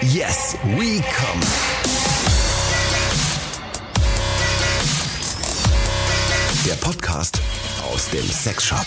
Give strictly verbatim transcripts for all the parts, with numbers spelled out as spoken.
Yes, we come. Der Podcast aus dem Sexshop.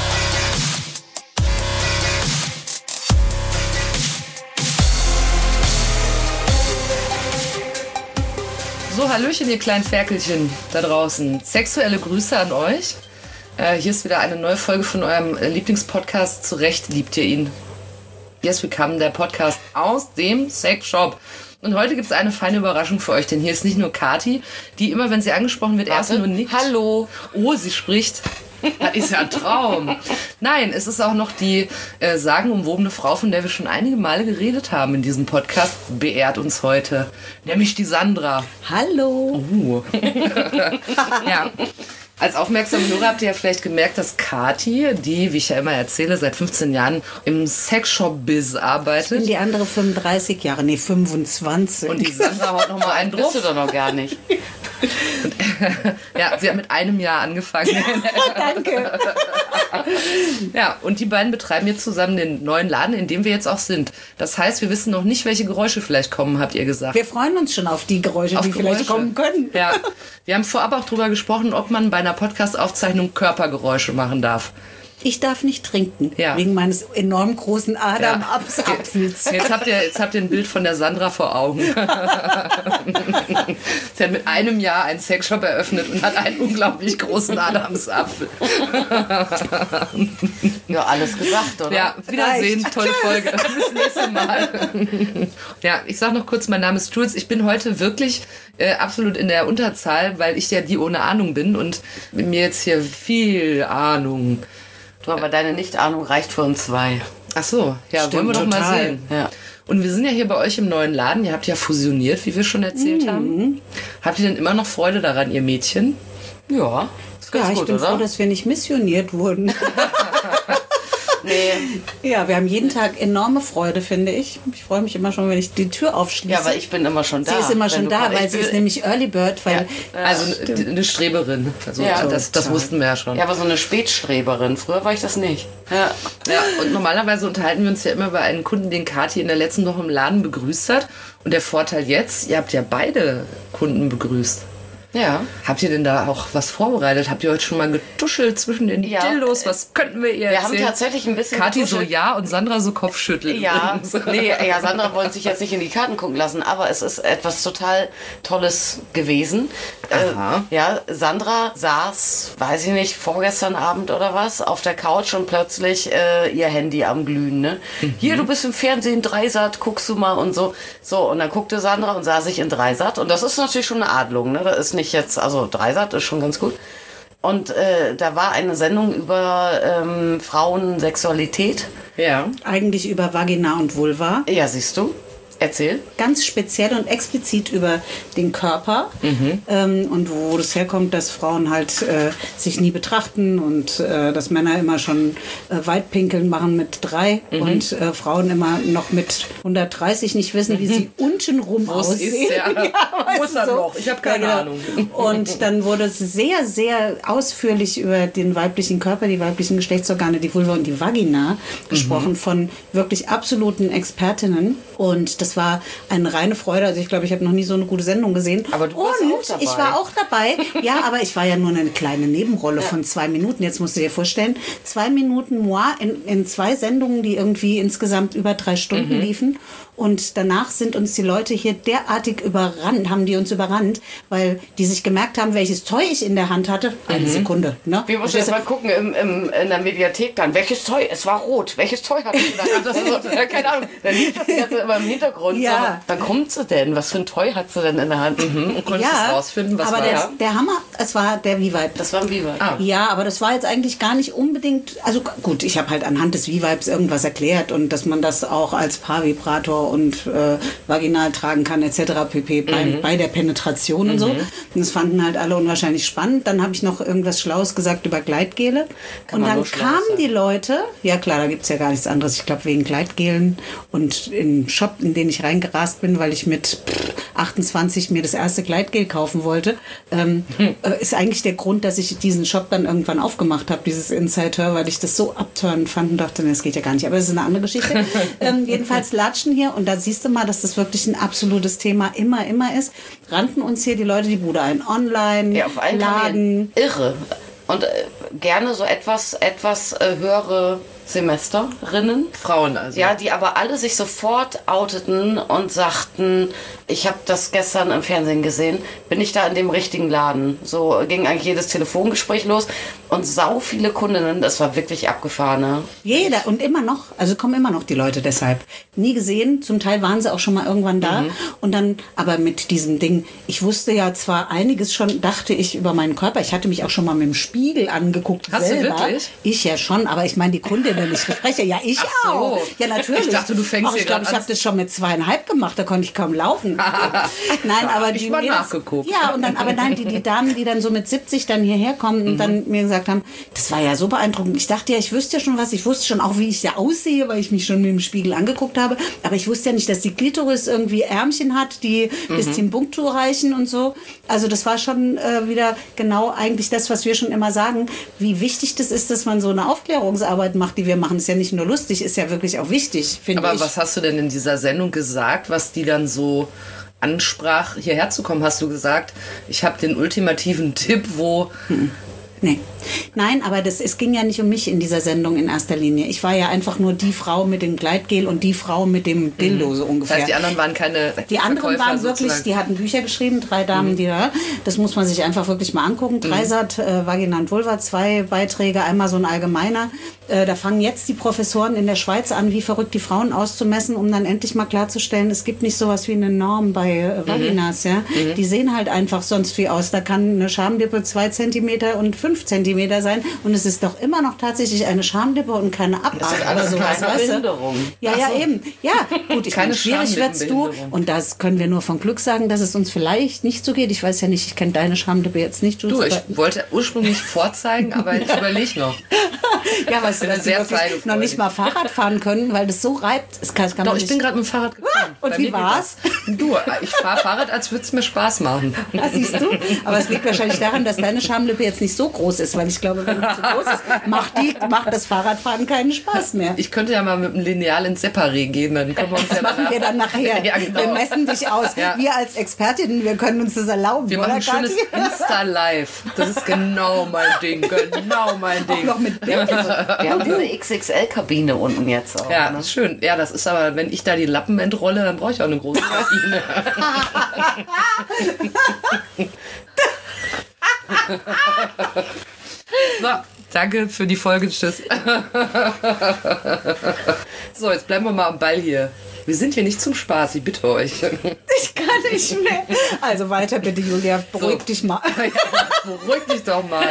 So, hallöchen, ihr kleinen Ferkelchen da draußen. Sexuelle Grüße an euch. Äh, hier ist wieder eine neue Folge von eurem Lieblingspodcast. Zu Recht liebt ihr ihn. Yes, we come, der Podcast aus dem Sexshop. Und heute gibt es eine feine Überraschung für euch, denn hier ist nicht nur Kathi, die immer, wenn sie angesprochen wird, erst nur nickt. Hallo. Oh, sie spricht. Das ist ja ein Traum. Nein, es ist auch noch die äh, sagenumwobene Frau, von der wir schon einige Male geredet haben in diesem Podcast, beehrt uns heute. Nämlich die Sandra. Hallo. Uh. Ja. Als aufmerksame Hörer habt ihr ja vielleicht gemerkt, dass Kathi, die, wie ich ja immer erzähle, seit fünfzehn Jahren im Sexshop-Biz arbeitet. Ich bin die andere fünfunddreißig Jahre, nee, fünfundzwanzig. Und die Sandra haut nochmal einen drauf. Bist du doch noch gar nicht. Und, ja, sie hat mit einem Jahr angefangen. Danke. Ja, und die beiden betreiben jetzt zusammen den neuen Laden, in dem wir jetzt auch sind. Das heißt, wir wissen noch nicht, welche Geräusche vielleicht kommen, habt ihr gesagt. Wir freuen uns schon auf die Geräusche, auf die Geräusche. vielleicht kommen können. Ja, wir haben vorab auch drüber gesprochen, ob man bei einer Podcast-Aufzeichnung Körpergeräusche machen darf. Ich darf nicht trinken, ja. Wegen meines enorm großen Adamapfels. Ja. Jetzt habt ihr, jetzt habt ihr ein Bild von der Sandra vor Augen. Sie hat mit einem Jahr einen Sexshop eröffnet und hat einen unglaublich großen Adamsapfel. Ja, alles gesagt, oder? Ja, Wiedersehen, Reicht. tolle Folge. Bis nächste Mal. Ja, ich sag noch kurz, mein Name ist Jules. Ich bin heute wirklich äh, absolut in der Unterzahl, weil ich ja die ohne Ahnung bin und mit mir jetzt hier viel Ahnung. Du, aber deine Nicht-Ahnung reicht für uns zwei. Ach so, ja, Stimmt, wollen wir doch total. mal sehen. Ja. Und wir sind ja hier bei euch im neuen Laden. Ihr habt ja fusioniert, wie wir schon erzählt Mhm. haben. Habt ihr denn immer noch Freude daran, ihr Mädchen? Ja, ist ganz Ja, ich gut, bin oder? froh, dass wir nicht missioniert wurden. Nee. Ja, wir haben jeden Tag enorme Freude, finde ich. Ich freue mich immer schon, wenn ich die Tür aufschließe. Ja, aber ich bin immer schon da. Sie ist immer wenn schon du da, kommst. weil Ich sie will- ist nämlich Early Bird. Weil Ja. Also eine, eine Streberin. Also Ja, das, das total. wussten wir ja schon. Ja, aber so eine Spätstreberin. Früher war ich das nicht. Ja. Ja, und normalerweise unterhalten wir uns ja immer über einen Kunden, den Kathi in der letzten Woche im Laden begrüßt hat. Und der Vorteil jetzt, ihr habt ja beide Kunden begrüßt. Ja. Habt ihr denn da auch was vorbereitet? Habt ihr heute schon mal getuschelt zwischen den Ja. Dildos? Was könnten wir ihr Wir haben erzählen? tatsächlich ein bisschen Kathi so getuschelt. ja und Sandra so Kopfschütteln. Ja, übrigens. nee, ja, Sandra wollte sich jetzt nicht in die Karten gucken lassen, aber es ist etwas total Tolles gewesen. Aha. Äh, ja, Sandra saß, weiß ich nicht, vorgestern Abend oder was, auf der Couch und plötzlich äh, ihr Handy am Glühen, ne? Mhm. Hier, du bist im Fernsehen, Dreisat, guckst du mal und so. So, und dann guckte Sandra und sah sich in Dreisat und das ist natürlich schon eine Adlung, ne? Das ist nicht jetzt, also Dreisat ist schon ganz gut. Und äh, da war eine Sendung über ähm, Frauensexualität. Ja. eigentlich über Vagina und Vulva. Ja, siehst du. Erzähl. Ganz speziell und explizit über den Körper ähm, und wo das herkommt, dass Frauen halt äh, sich nie betrachten und äh, dass Männer immer schon äh, Weitpinkeln machen mit drei und äh, Frauen immer noch mit hundertdreißig nicht wissen, wie sie untenrum Wo es aussehen. ist, ja. Wo ist weißt du, das noch? Ich habe keine Ja, Ahnung. Und dann wurde es sehr, sehr ausführlich über den weiblichen Körper, die weiblichen Geschlechtsorgane, die Vulva und die Vagina gesprochen von wirklich absoluten Expertinnen. Und das war eine reine Freude. Also ich glaube, ich habe noch nie so eine gute Sendung gesehen. Aber du warst und auch dabei. ich war auch dabei. Ja, aber ich war ja nur eine kleine Nebenrolle von zwei Minuten. Jetzt musst du dir vorstellen, zwei Minuten moi in, in zwei Sendungen, die irgendwie insgesamt über drei Stunden Mhm. liefen. Und danach sind uns die Leute hier derartig überrannt, haben die uns überrannt, weil die sich gemerkt haben, welches Toy ich in der Hand hatte. Eine Sekunde. Ne? Wir mussten jetzt mal gucken im, im, in der Mediathek dann, welches Toy, es war rot, welches Toy hat sie da? Das ist so, ja, keine Ahnung, dann lief das jetzt immer im Hintergrund. Ja. So, wann kommt sie denn? Was für ein Toy hat sie denn in der Hand? Mhm. Und konntest du rausfinden, was aber war der, das? der Hammer, es war der V-Vibe. Das war ein Biber. Ah. Ja, aber das war jetzt eigentlich gar nicht unbedingt, also gut, ich habe halt anhand des V-Vibes irgendwas erklärt und dass man das auch als Paarvibrator und äh, vaginal tragen kann et cetera pp. Bei, Mhm. bei der Penetration und so. Und das fanden halt alle unwahrscheinlich spannend. Dann habe ich noch irgendwas Schlaues gesagt über Gleitgele. Kann und man dann nur schlau kamen sein. die Leute, ja klar, da gibt es ja gar nichts anderes, ich glaube wegen Gleitgelen und im Shop, in den ich reingerast bin, weil ich mit pff, achtundzwanzig mir das erste Gleitgel kaufen wollte, ähm, äh, ist eigentlich der Grund, dass ich diesen Shop dann irgendwann aufgemacht habe, dieses Inside Her, weil ich das so abturnend fand und dachte, nee, das geht ja gar nicht. Aber das ist eine andere Geschichte. ähm, jedenfalls latschen hier und da siehst du mal, dass das wirklich ein absolutes Thema immer, immer ist. Rannten uns hier die Leute die Bude ein. Online, Ja, auf allen Laden. Kanälen. Irre. Und äh, gerne so etwas, etwas äh, höhere Semesterinnen. Frauen also. Ja, die aber alle sich sofort outeten und sagten, ich habe das gestern im Fernsehen gesehen, bin ich da in dem richtigen Laden? So ging eigentlich jedes Telefongespräch los und sau viele Kundinnen, das war wirklich abgefahren. Ne? Jeder und immer noch, also kommen immer noch die Leute deshalb. Nie gesehen, zum Teil waren sie auch schon mal irgendwann da Mhm. und dann, aber mit diesem Ding, ich wusste ja zwar einiges schon, dachte ich über meinen Körper, ich hatte mich auch schon mal mit dem Spiegel angeguckt. Hast du selber. wirklich? Ich ja schon, aber ich meine die Kundinnen, ich spreche, ja ich Ach so. auch. Ja natürlich. Ich dachte, du fängst Ach, ich hier glaube, grad ich an. habe das schon mit zweieinhalb gemacht, da konnte ich kaum laufen. Nein, aber hab ich die mal mir das- nachgeguckt. Ja, und dann, aber nein, die, die Damen, die dann so mit siebzig dann hierher kommen und dann mir gesagt haben, das war ja so beeindruckend. Ich dachte ja, ich wüsste ja schon was. Ich wusste schon auch, wie ich ja aussehe, weil ich mich schon mit dem Spiegel angeguckt habe. Aber ich wusste ja nicht, dass die Klitoris irgendwie Ärmchen hat, die bis zum Timbuktu reichen und so. Also das war schon äh, wieder genau eigentlich das, was wir schon immer sagen, wie wichtig das ist, dass man so eine Aufklärungsarbeit macht, die wir machen. Ist ja nicht nur lustig, ist ja wirklich auch wichtig, finde Aber ich. was hast du denn in dieser Sendung gesagt, was die dann so ansprach, hierher zu kommen? Hast du gesagt, ich habe den ultimativen Tipp, wo... Nee. Nein, aber das, es ging ja nicht um mich in dieser Sendung in erster Linie. Ich war ja einfach nur die Frau mit dem Gleitgel und die Frau mit dem Dildo so Das ungefähr. heißt, die anderen waren keine Die anderen Verkäufer waren wirklich, sozusagen. die hatten Bücher geschrieben, drei Damen, die da, das muss man sich einfach wirklich mal angucken. Dreisat, äh, Vagina und Vulva, zwei Beiträge, einmal so ein allgemeiner. Äh, da fangen jetzt die Professoren in der Schweiz an, wie verrückt die Frauen auszumessen, um dann endlich mal klarzustellen, es gibt nicht sowas wie eine Norm bei äh, Vaginas, ja. Die sehen halt einfach sonst wie aus. Da kann eine Schamlippe zwei Zentimeter und fünf Zentimeter sein und es ist doch immer noch tatsächlich eine Schamlippe und keine Abart ist oder alles sowas, keine weißt du? Behinderung. Ja, ja, eben. Ja, gut, ich Keine meine, schwierig wird's du. Schamlippenbehinderung. Und das können wir nur von Glück sagen, dass es uns vielleicht nicht so geht. Ich weiß ja nicht, ich kenne deine Schamlippe jetzt nicht, Jules. Du, ich aber- wollte ursprünglich vorzeigen, aber ich überlege noch. ja, weißt du, bin dass sehr sie wirklich zeigefreudig. noch nicht mal Fahrrad fahren können, weil das so reibt. Das kann, das kann Doch, man ich nicht. bin gerade mit dem Fahrrad gefahren. Und Bei wie mir geht war's? das. Du, ich fahre Fahrrad, als würde es mir Spaß machen. Ah, siehst du? Aber es liegt wahrscheinlich daran, dass deine Schamlippe jetzt nicht so groß ist, weil ich glaube, wenn die so groß ist, macht, die, macht das Fahrradfahren keinen Spaß mehr. Ich könnte ja mal mit dem Lineal ins Separé gehen, dann können wir uns Das ja machen danach- wir dann nachher. Ja, genau. Wir messen dich aus. Ja. Wir als Expertinnen, wir können uns das erlauben. Wir machen oder, ein schönes Kathi? Insta-Live. Das ist genau mein Ding. Genau mein Auch Ding. noch mit Bild. Wir haben diese X X L-Kabine unten jetzt auch. Ja, ne? das ist schön. Ja, das ist aber, wenn ich da die Lappen entrolle, dann brauche ich auch eine große Kabine. So, danke für die Folge. Tschüss. So, jetzt bleiben wir mal am Ball hier. Wir sind hier nicht zum Spaß, ich bitte euch. Ich kann nicht mehr. Also weiter bitte, Julia. Beruhig So. dich mal. Beruhig dich doch mal.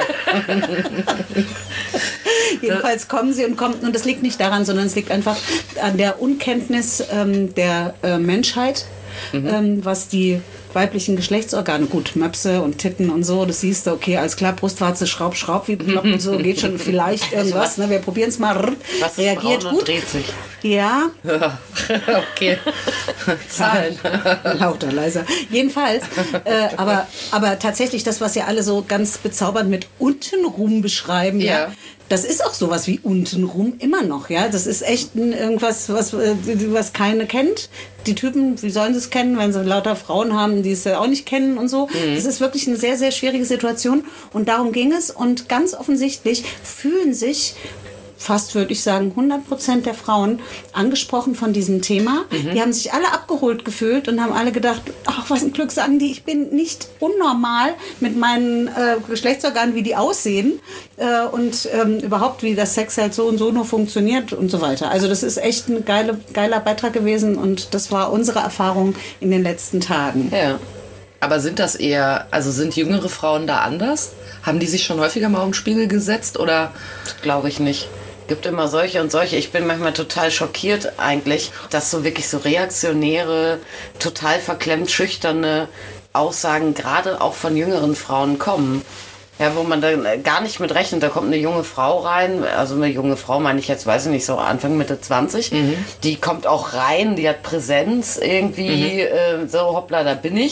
Jedenfalls kommen sie und kommen. Und das liegt nicht daran, sondern es liegt einfach an der Unkenntnis ähm, der äh, Menschheit, ähm, was die weiblichen Geschlechtsorgane, gut, Möpse und Titten und so, das siehst du, okay, alles klar, Brustwarze, Schraub, Schraub, wie bekloppt und so, geht schon vielleicht irgendwas, ne, wir probieren es mal, Was ist reagiert braun und gut. dreht sich. Ja, Okay. Zahlen. lauter, leiser. Jedenfalls, äh, aber, aber tatsächlich das, was ja alle so ganz bezaubernd mit untenrum beschreiben, ja. Ja. Das ist auch sowas wie untenrum immer noch, ja. Das ist echt ein, irgendwas, was, äh, was keine kennt. Die Typen, wie sollen sie es kennen, wenn sie lauter Frauen haben, die es ja auch nicht kennen und so. Das ist wirklich eine sehr, sehr schwierige Situation. Und darum ging es. Und ganz offensichtlich fühlen sich fast würde ich sagen, hundert Prozent der Frauen angesprochen von diesem Thema. Mhm. Die haben sich alle abgeholt gefühlt und haben alle gedacht, ach, was ein Glück, sagen die, ich bin nicht unnormal mit meinen äh, Geschlechtsorganen, wie die aussehen äh, und ähm, überhaupt, wie das Sex halt so und so nur funktioniert und so weiter. Also das ist echt ein geile, geiler Beitrag gewesen und das war unsere Erfahrung in den letzten Tagen. Ja. Aber sind das eher, also sind jüngere Frauen da anders? Haben die sich schon häufiger mal um den Spiegel gesetzt oder? Glaube ich nicht. Gibt immer solche und solche. Ich bin manchmal total schockiert eigentlich, dass so wirklich so reaktionäre, total verklemmt schüchterne Aussagen gerade auch von jüngeren Frauen kommen. Ja, wo man dann gar nicht mit rechnet. Da kommt eine junge Frau rein, also eine junge Frau meine ich jetzt, weiß ich nicht, so Anfang, Mitte zwanzig. Mhm. Die kommt auch rein, die hat Präsenz irgendwie, mhm. äh, so hoppla, da bin ich.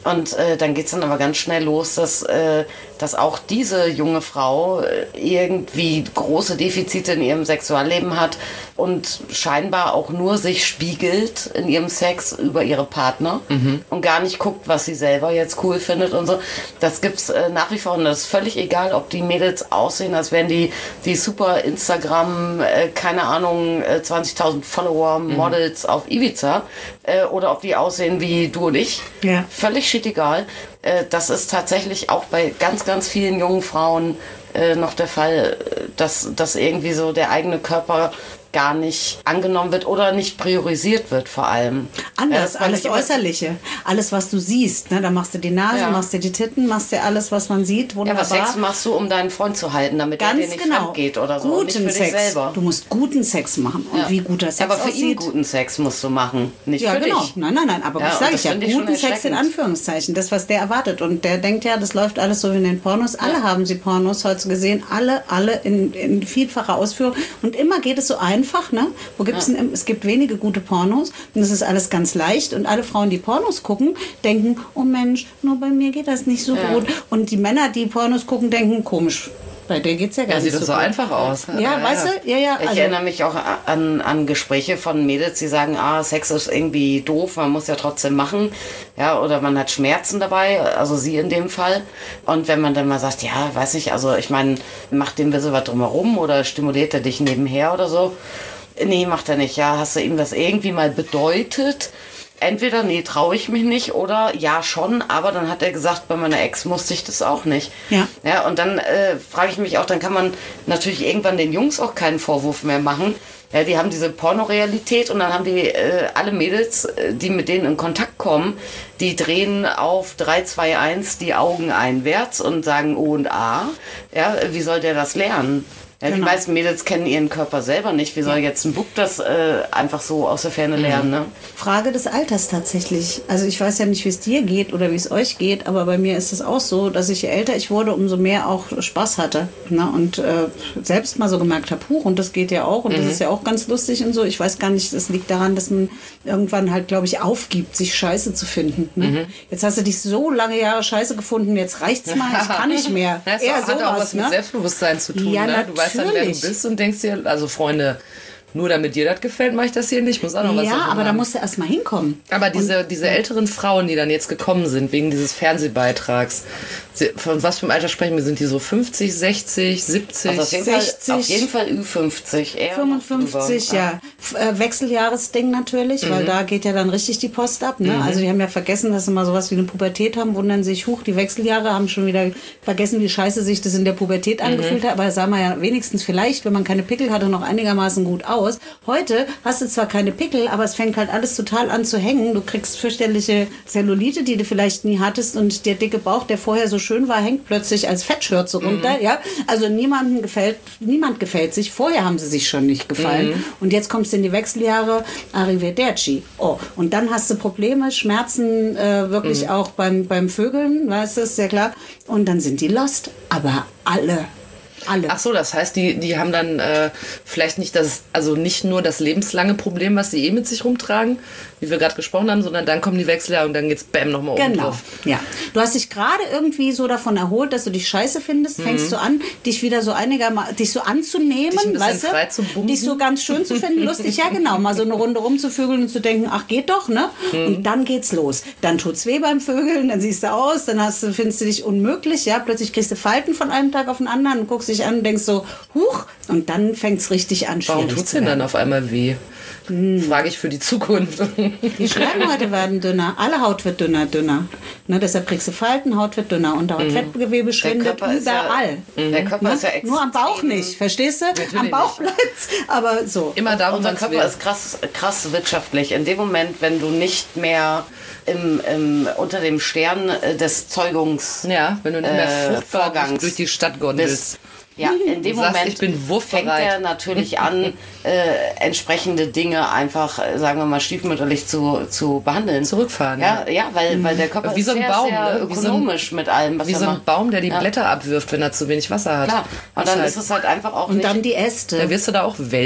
Und äh, dann geht's dann aber ganz schnell los, dass, äh, dass auch diese junge Frau äh, irgendwie große Defizite in ihrem Sexualleben hat und scheinbar auch nur sich spiegelt in ihrem Sex über ihre Partner mhm. und gar nicht guckt, was sie selber jetzt cool findet und so. Das gibt's äh, nach wie vor und das ist völlig egal, ob die Mädels aussehen, als wären die, die super Instagram, äh, keine Ahnung, äh, zwanzigtausend Follower, mhm. Models auf Ibiza äh, oder ob die aussehen wie du und ich. Ja. Völlig shit egal. Äh, das ist tatsächlich auch bei ganz, ganz vielen jungen Frauen äh, noch der Fall, dass, dass irgendwie so der eigene Körper gar nicht angenommen wird oder nicht priorisiert wird vor allem. Anders, ja, alles Äußerliche. Alles, was du siehst. Ne? Da machst du die Nase, ja. machst du die Titten, machst du alles, was man sieht. Wunderbar. Ja, was Sex machst du, um deinen Freund zu halten, damit Ganz er dir nicht genau. fremd geht oder so. Guten nicht für Sex. dich selber. Du musst guten Sex machen. Und ja. wie guter Sex ja, aber für aussieht. ihn guten Sex musst du machen, nicht ja, für genau. dich. Nein, nein, nein. Aber Ja, das und sage das ich ja. finde ich schon Guten Sex in erschreckend. Anführungszeichen. Das, was der erwartet. Und der denkt ja, das läuft alles so wie in den Pornos. Alle haben sie Pornos heute gesehen. Alle, alle in, in vielfacher Ausführung. Und immer geht es so einfach. Ne? Wo gibt's Ja. denn, es gibt wenige gute Pornos. Und es ist alles ganz leicht. Und alle Frauen, die Pornos gucken, denken, oh Mensch, nur bei mir geht das nicht so Ja. gut. Und die Männer, die Pornos gucken, denken, komisch. Bei der geht's ja gar Ja, nicht sieht so doch so gut. einfach aus. Ja, weißt du? Ja, ja. Ich Also, erinnere mich auch an, an Gespräche von Mädels, die sagen, ah, Sex ist irgendwie doof, man muss ja trotzdem machen. Ja, oder man hat Schmerzen dabei, also sie in dem Fall. Und wenn man dann mal sagt, ja, weiß nicht, also ich meine, macht dem ein bisschen was drumherum oder stimuliert er dich nebenher oder so? Nee, macht er nicht. Ja, hast du ihm das irgendwie mal bedeutet? Entweder, nee, traue ich mich nicht oder ja schon, aber dann hat er gesagt, bei meiner Ex musste ich das auch nicht. Ja. Ja, und dann äh, frage ich mich auch, dann kann man natürlich irgendwann den Jungs auch keinen Vorwurf mehr machen. Ja, die haben diese Pornorealität und dann haben die äh, alle Mädels, äh, die mit denen in Kontakt kommen, die drehen auf drei, zwei, eins die Augen einwärts und sagen O und A. Ja, wie soll der das lernen? Ja, Genau. Die meisten Mädels kennen ihren Körper selber nicht. Wie soll jetzt ein Bub das äh, einfach so aus der Ferne lernen? Ne? Frage des Alters tatsächlich. Also ich weiß ja nicht, wie es dir geht oder wie es euch geht, aber bei mir ist es auch so, dass ich je älter ich wurde, umso mehr auch Spaß hatte. Ne? Und äh, selbst mal so gemerkt habe, huch, und das geht ja auch und Mhm. das ist ja auch ganz lustig und so. Ich weiß gar nicht, es liegt daran, dass man irgendwann halt, glaube ich, aufgibt, sich Scheiße zu finden. Ne? Mhm. Jetzt hast du dich so lange Jahre Scheiße gefunden, jetzt reicht's mal, ich kann nicht mehr. Das Eher hat auch sowas, was mit ne? Selbstbewusstsein zu tun. Ja, ne? Du weißt dann, wer du natürlich. bist und denkst dir, also Freunde, nur damit dir das gefällt, mache ich das hier nicht. Ich muss auch noch was Ja, davon aber da haben. musst du erst mal hinkommen. Aber diese, diese älteren Frauen, die dann jetzt gekommen sind, wegen dieses Fernsehbeitrags, sie- von was für einem Alter sprechen wir? Sind die so fünfzig, sechzig, siebzig? Also auf jeden, sechzig. Fall, auf jeden Fall Ü fünfzig. Eher noch fünfundfünfzig, drüber. ja. F- äh, Wechseljahresding natürlich, weil da geht ja dann richtig die Post ab. Ne? Also die haben ja vergessen, dass sie mal sowas wie eine Pubertät haben, wundern sich, huch, die Wechseljahre haben schon wieder vergessen, wie scheiße sich das in der Pubertät angefühlt hat. Aber das sah man ja wenigstens vielleicht, wenn man keine Pickel hatte, noch einigermaßen gut aus. Heute hast du zwar keine Pickel, aber es fängt halt alles total an zu hängen. Du kriegst fürchterliche Zellulite, die du vielleicht nie hattest, und der dicke Bauch, der vorher so schön war, hängt plötzlich als Fettschürze runter. Ja? Also niemandem gefällt, niemand gefällt sich. Vorher haben sie sich schon nicht gefallen. Und jetzt kommst du in die Wechseljahre, arrivederci. Oh, und dann hast du Probleme, Schmerzen, äh, wirklich auch beim, beim Vögeln, weißt du, ist ja klar. Und dann sind die lost. Aber alle, alle. Ach so, das heißt, die, die haben dann äh, vielleicht nicht das, also nicht nur das lebenslange Problem, was sie eh mit sich rumtragen, wie wir gerade gesprochen haben, sondern dann kommen die Wechseljahre und dann geht's bam nochmal oben Genau, drauf. ja. Du hast dich gerade irgendwie so davon erholt, dass du dich scheiße findest, fängst du an, dich wieder so einigermaßen, dich so anzunehmen, Dich ein bisschen weißt du? frei zu bumsen. Dich so ganz schön zu finden, lustig, ja genau, mal so eine Runde rumzuvögeln und zu denken, ach geht doch, ne? Und dann geht's los. Dann tut's weh beim Vögeln, dann siehst du aus, dann hast du, findest du dich unmöglich, ja, plötzlich kriegst du Falten von einem Tag auf den anderen und guckst dich an und denkst so, huch, und dann fängt's richtig an, Warum schwierig tut's zu denn dann werden. auf einmal weh? Frage ich für die Zukunft. Die Schleimhäute werden dünner, alle Haut wird dünner, dünner. Ne, deshalb kriegst du Falten, Haut wird dünner und Hautfettgewebe schwindet Körper ist ja- überall. Der Körper Ne? ist ja extrem. Nur am Bauch nicht, verstehst du? Am Bauch nicht. bleibt's, aber so. Immer da, wo Unser man's Körper will. ist krass, krass wirtschaftlich. In dem Moment, wenn du nicht mehr im, im, unter dem Stern äh, des Zeugungs Ja, wenn du nicht mehr äh, fruchtbar Vorgangs durch die Stadt gondelst. bist. Ja, in dem Du sagst, Moment ich bin wurfbereit. fängt er natürlich an, äh, entsprechende Dinge einfach, äh, sagen wir mal, stiefmütterlich zu, zu behandeln. Zurückfahren, Ja, ja, weil, weil der Körper Wie so ein ist sehr, Baum, sehr ne? Wie so ein- ökonomisch mit allem, was Wie er so ein macht. Baum, der die Ja. Blätter abwirft, wenn er zu wenig Wasser hat. Klar. Und Das dann halt- ist es halt einfach auch Und nicht... dann die Äste. Da wirst du da auch welk.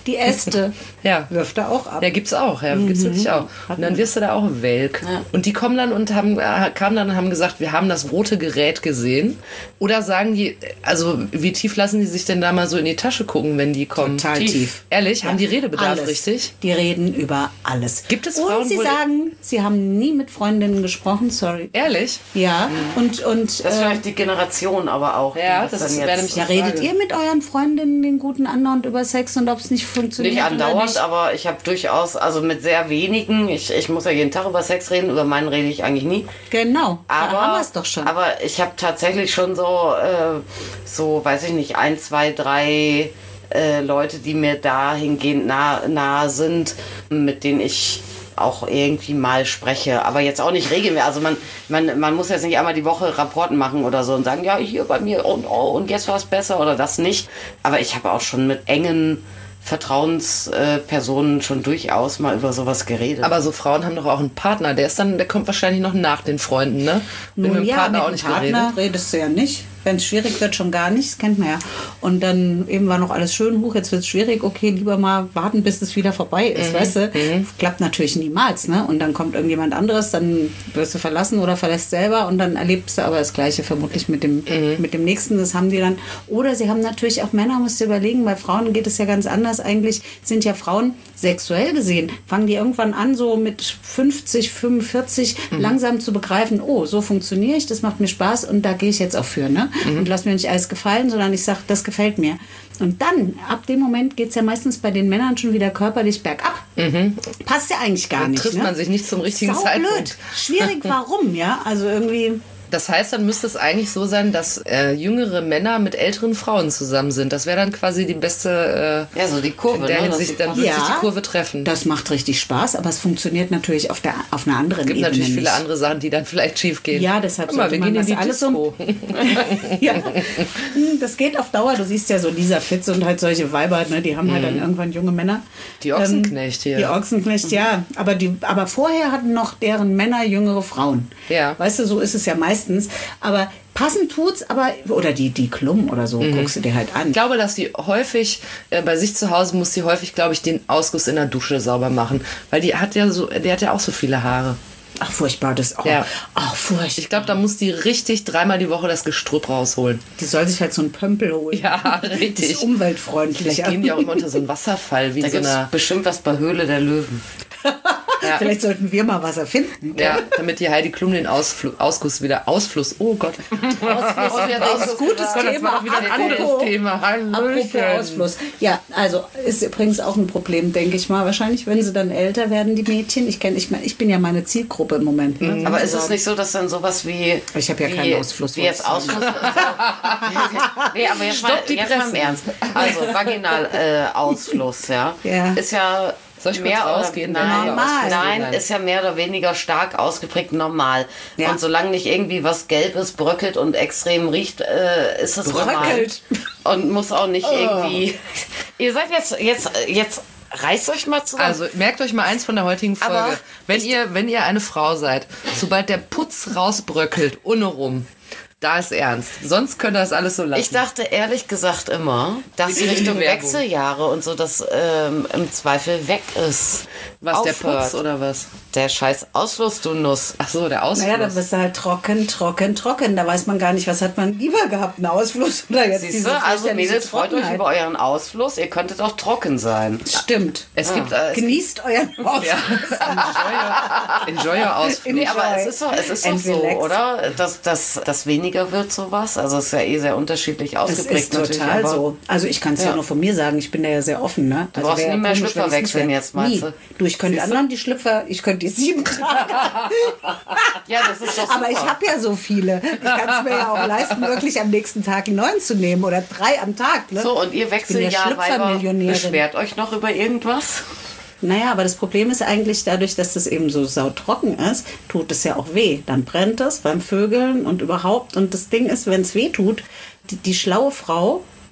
Die Äste Ja. wirft er auch ab. Ja, gibt's auch, ja, gibt's wirklich auch. Und dann wirst du da auch welk. Ja. Und die kommen dann und haben, äh, kamen dann und haben gesagt, wir haben das rote Gerät gesehen. Oder sagen die, also wie tief lassen die sich denn da mal so in die Tasche gucken, wenn die kommen? Total tief. Ehrlich, haben die Redebedarf, Alles. richtig? Die reden über alles. Gibt es Und Frauen, sie wo- sagen, sie haben nie mit Freundinnen gesprochen, sorry. Ehrlich? Ja, und, und Das ist äh, vielleicht die Generation aber auch. die Ja, das dann ist- jetzt- wäre nämlich- ja, redet ihr mit euren Freundinnen den guten andauernd über Sex und ob es nicht funktioniert Nicht oder andauernd, nicht? aber ich habe durchaus, also mit sehr wenigen, ich, ich muss ja jeden Tag über Sex reden, über meinen rede ich eigentlich nie. Genau, Aber, da haben wir es doch schon. Aber ich habe tatsächlich schon so, äh, so, weiß ich nicht, ein, zwei, drei äh, Leute, die mir dahingehend nah, nahe sind, mit denen ich auch irgendwie mal spreche, aber jetzt auch nicht regelmäßig. Also man, man, man muss jetzt nicht einmal die Woche Rapporten machen oder so und sagen, ja, hier bei mir und, oh, und jetzt war es besser oder das nicht. Aber ich habe auch schon mit engen Vertrauenspersonen schon durchaus mal über sowas geredet. Aber so Frauen haben doch auch einen Partner, der ist dann, der kommt wahrscheinlich noch nach den Freunden, ne? Bin Nun mit dem ja, Partner mit auch dem nicht Partner geredet. redest du ja nicht. Wenn es schwierig wird, schon gar nicht, das kennt man ja. Und dann eben war noch alles schön, hoch, jetzt wird es schwierig, okay, lieber mal warten, bis es wieder vorbei ist, weißt du? Klappt natürlich niemals, ne? Und dann kommt irgendjemand anderes, dann wirst du verlassen oder verlässt selber und dann erlebst du aber das Gleiche vermutlich mit dem, mit dem Nächsten, das haben die dann. Oder sie haben natürlich auch Männer, musst du überlegen, bei Frauen geht es ja ganz anders. Eigentlich sind ja Frauen sexuell gesehen, fangen die irgendwann an, so mit fünfzig, fünfundvierzig langsam zu begreifen, oh, so funktioniere ich, das macht mir Spaß und da gehe ich jetzt auch für, ne? Und lass mir nicht alles gefallen, sondern ich sage, das gefällt mir. Und dann, ab dem Moment geht es ja meistens bei den Männern schon wieder körperlich bergab. Passt ja eigentlich gar Dann nicht. trifft ne? man sich nicht zum richtigen Sau Zeitpunkt. blöd. Schwierig, warum, ja? Also irgendwie... Das heißt, dann müsste es eigentlich so sein, dass äh, jüngere Männer mit älteren Frauen zusammen sind. Das wäre dann quasi die beste, äh, ja, so die Kurve, in der ne? Hinsicht, dass die dann Kurve- wird sich die Kurve treffen. Das macht richtig Spaß, aber es funktioniert natürlich auf, der, auf einer anderen Es gibt Ebene natürlich viele nicht. andere Sachen, die dann vielleicht schief gehen. Ja, deshalb Guck mal, wir sollte man gehen in die das alles so- Disco. Ja, Hm, das geht auf Dauer. Du siehst ja so Lisa Fitz und halt solche Weiber, ne, die haben halt dann irgendwann junge Männer. Die Ochsenknecht hier. Die Ochsenknecht, ja. Aber, die, aber vorher hatten noch deren Männer jüngere Frauen. Ja. Weißt du, so ist es ja meistens. Aber passend tut's, aber, oder die, die Klum oder so, guckst du dir halt an. Ich glaube, dass die häufig, äh, bei sich zu Hause muss sie häufig, glaube ich, den Ausguss in der Dusche sauber machen. Weil die hat ja so, die hat ja auch so viele Haare. Ach, furchtbar, das auch. Ja. Ach, furchtbar. Ich glaube, da muss die richtig dreimal die Woche das Gestrüpp rausholen. Die soll sich halt so einen Pömpel holen. Ja, Das richtig. ist umweltfreundlich. Vielleicht gehen die auch immer unter so einen Wasserfall, wie Da so gibt es einer. bestimmt was bei Höhle der Löwen. Ja. Vielleicht sollten wir mal was erfinden. Ja, damit die Heidi Klum den Ausflu Ausguss wieder, Ausfluss, oh Gott. Ausfluss, gutes Gott, das Thema. war auch wieder ein anderes Apropos- Thema. Apropos Hallöchen. Ausfluss. Ja, also ist übrigens auch ein Problem, denke ich mal. Wahrscheinlich, wenn sie dann älter werden, die Mädchen. Ich, kenn, ich, mein, ich bin ja meine Zielgruppe im Moment. Ne, Aber ist es sozusagen. nicht so, dass dann sowas wie... Ich hab ja wie, keinen Ausfluss, Wie jetzt wollte ich Ausfluss... nee, aber jetzt, mal, Stopp die jetzt mal im Pressen. Ernst. Also Vaginal-Ausfluss, äh, Ausfluss, ja. Ja. Ist ja... Soll ich kurz mehr oder, rausgehen? nein, Wenn wir Normal. ausflussen? nein, ist ja mehr oder weniger stark ausgeprägt normal. Ja. Und solange nicht irgendwie was Gelbes bröckelt und extrem riecht, äh, ist es Bröckelt? normal. Und muss auch nicht irgendwie... Ihr seid jetzt, jetzt, jetzt reißt euch mal zusammen. Also merkt euch mal eins von der heutigen Folge. Aber Wenn ihr, wenn ihr eine Frau seid, sobald der Putz rausbröckelt, ohne rum, da ist ernst. Sonst könnt ihr das alles so lassen. Ich dachte ehrlich gesagt immer, dass Wir gehen in die Richtung Werbung. Wechseljahre und so das ähm, im Zweifel weg ist. was, der Aufhört. Putz oder was? Der scheiß Ausfluss, du Nuss. Ach so, der Ausfluss. Naja, da bist du halt trocken, trocken, trocken. Da weiß man gar nicht, was hat man lieber gehabt, einen Ausfluss oder jetzt Siehst diese du, also fürchterliche Mädels, freut euch Trockenheit. über euren Ausfluss. Ihr könntet auch trocken sein. Stimmt. es gibt äh, es gibt- Genießt euren Ausfluss. ja, enjoy, your- enjoy your Ausflug. Nee, aber es ist, so, es ist doch And so, relax. oder? Dass, dass, dass weniger wird sowas. Also es ist ja eh sehr unterschiedlich Das ausgeprägt ist total natürlich. Aber so. Also ich kann es ja. Ja. nur von mir sagen, ich bin da ja sehr offen. Ne? Du also brauchst wäre nie mehr komisch, Schlüpfer wenn ich's nicht wechseln wär. jetzt, meinst Nie. du? Du, ich könnte die anderen die Schlüpfer, ich könnte die sieben tragen. ja, das ist doch super. Aber ich habe ja so viele. Ich kann es mir ja auch leisten, wirklich am nächsten Tag einen neuen zu nehmen oder drei am Tag. Ne? so, und ihr bin ja Wechseljahrweiber Schlüpfermillionärin. beschwert euch noch über irgendwas? Naja, aber das Problem ist eigentlich, dadurch, dass das eben so sautrocken ist, tut es ja auch weh. Dann brennt es beim Vögeln und überhaupt. Und das Ding ist, wenn es weh tut, die, die schlaue Frau